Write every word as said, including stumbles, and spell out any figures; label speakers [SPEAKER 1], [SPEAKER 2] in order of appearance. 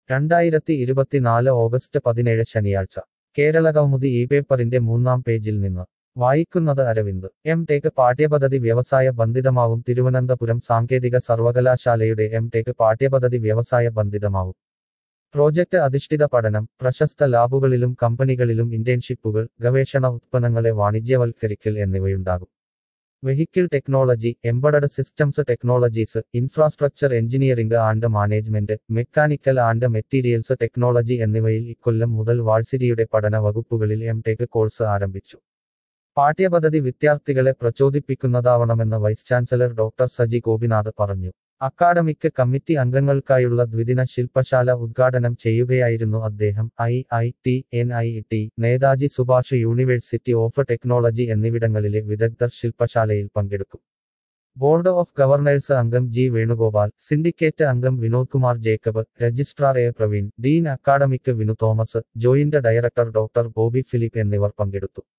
[SPEAKER 1] രണ്ടായിരത്തി ഇരുപത്തിനാല് ഓഗസ്റ്റ് പതിനേഴ് ശനിയാഴ്ച കേരളകൗമുദി ഈ പേപ്പറിന്റെ മൂന്നാം പേജിൽ നിന്ന് വായിക്കുന്നത് അരവിന്ദ്. എം ടെക് പാഠ്യപദ്ധതി വ്യവസായ ബന്ധിതമാവും. തിരുവനന്തപുരം സാങ്കേതിക സർവകലാശാലയുടെ എം ടെക് പാഠ്യപദ്ധതി വ്യവസായ ബന്ധിതമാവും. പ്രോജക്റ്റ് അധിഷ്ഠിത പഠനം, പ്രശസ്ത ലാബുകളിലും കമ്പനികളിലും ഇന്റേൺഷിപ്പുകൾ, ഗവേഷണ ഉത്പന്നങ്ങളെ വാണിജ്യവൽക്കരിക്കൽ എന്നിവയുണ്ടാകും. Vehicle technology, embedded systems technologies, infrastructure engineering and management, mechanical and materials technology എന്നിവയിൽ ഇക്കൊല്ലം മുതൽ വാഴ്സിറ്റിയുടെ പഠന വകുപ്പുകളിൽ എം ടെക് കോഴ്സ് ആരംഭിച്ചു. പാഠ്യപദ്ധതി വിദ്യാർത്ഥികളെ പ്രചോദിപ്പിക്കുന്നതാവണമെന്ന് vice chancellor doctor Saji Gopinath പറഞ്ഞു. അക്കാഡമിക് കമ്മിറ്റി അംഗങ്ങൾക്കായുള്ള ദ്വിദിന ശില്പശാല ഉദ്ഘാടനം ചെയ്യുകയായിരുന്നു അദ്ദേഹം. I I T, N I T, Netaji Subhash university of technology എന്നിവിടങ്ങളിലെ വിദഗ്ധർ ശില്പശാലയിൽ പങ്കെടുക്കും. ബോർഡ് ഓഫ് ഗവർണേഴ്സ് അംഗം ജി വേണുഗോപാൽ, സിൻഡിക്കേറ്റ് അംഗം Vinod Kumar Jacob, registrar A Praveen, dean academic Vinu Thomas, joint director doctor Bobby Philip എന്നിവർ പങ്കെടുത്തു.